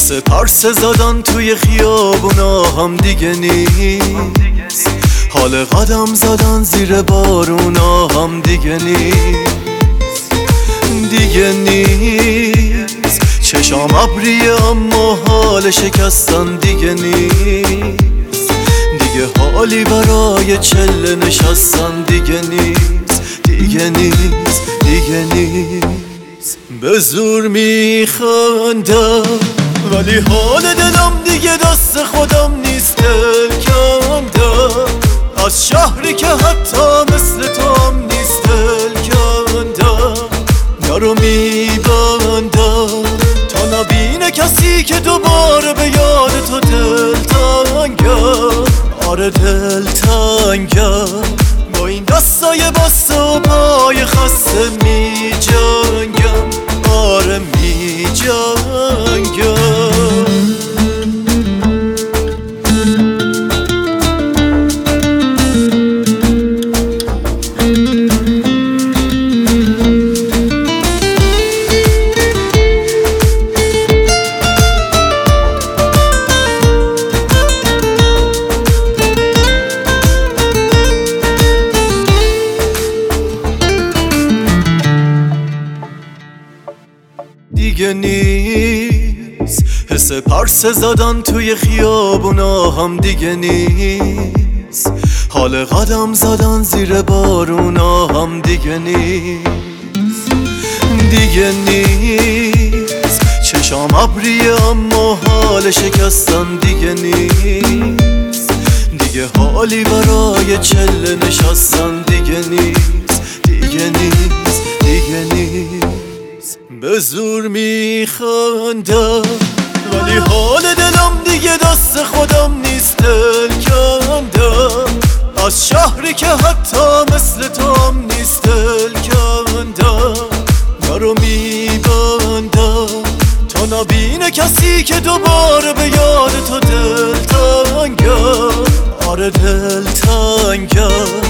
حس پرسه زدن توی خیابونا هم دیگه نیست، حال قدم زدن زیر بارونا هم دیگه نیست، دیگه نیست. چشام ابریه اما حال شکستن دیگه نیست، دیگه حالی برای چله نشستن دیگه نیست، دیگه نیست، دیگه نیست. به زور میخندم ولی حال دلم دیگه دست خودم نیست، دل کندم از شهری که حتی مثل تو هم نیست، دل کندم درو میبندم تا نبینه کسی که دوباره به یاد تو دل تنگم. آره دل تنگم با این دستای بسته و پای خسته می جنگم، آره می جنگم. دیگه نیست حس پرسه زدن توی خیابونا هم دیگه نیست، حال قدم زدن زیر بارونا هم دیگه نیست، دیگه نیست. چشام ابریه اما حال شکستن دیگه نیست، دیگه حالی برای چله نشستن دیگه نیست، دیگه نیست، دیگه نیست. به زور میخندم ولی حال دلم دیگه دست خودم نیست، دل کندم از شهری که حتی مثل تو هم نیست، دل کندم درو میبندم تا نبینه کسی که دوباره به یاد تو دل تنگم. آره دل تنگم